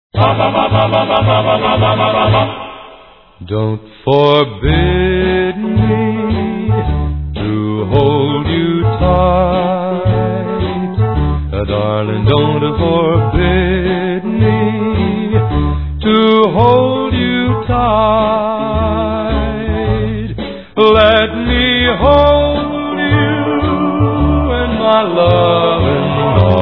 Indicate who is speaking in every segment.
Speaker 1: Don't forbid me to hold you tight, darling, don't forbid me to hold you tight. Let me hold you in my loving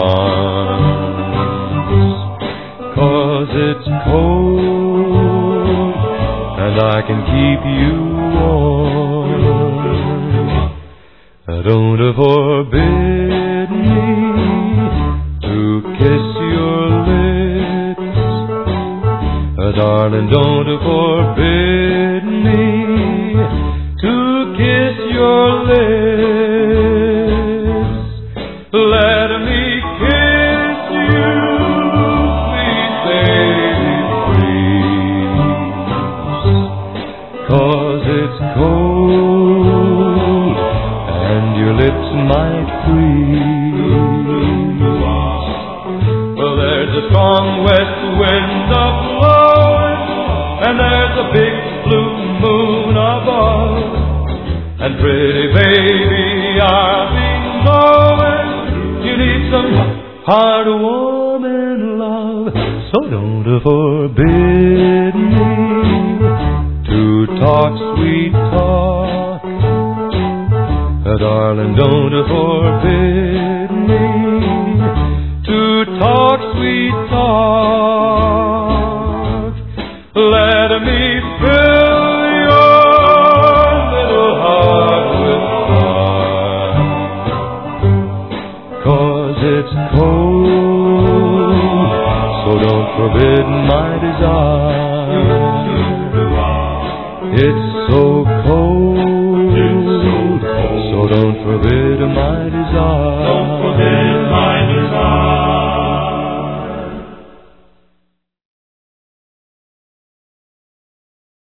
Speaker 1: arms, 'cause it's cold and I can keep you warm. Don't forbid me to kiss your lips, darling, don't forbid me to kiss your lips. Let me kiss you, sweet baby, please, 'cause it's cold and your lips might freeze. Well, there's a strong west wind a-blowing, and there's a big blue moon above, and pretty baby, I'll be knowing you need some heartwarming love. So don't forbid me to talk sweet talk, darling, don't forbid me to talk sweet talk. Let me fill your little heart with fire, 'cause it's cold, so don't forbid my desire. It's so cold, so don't forbid my desire. Don't forbid my desire.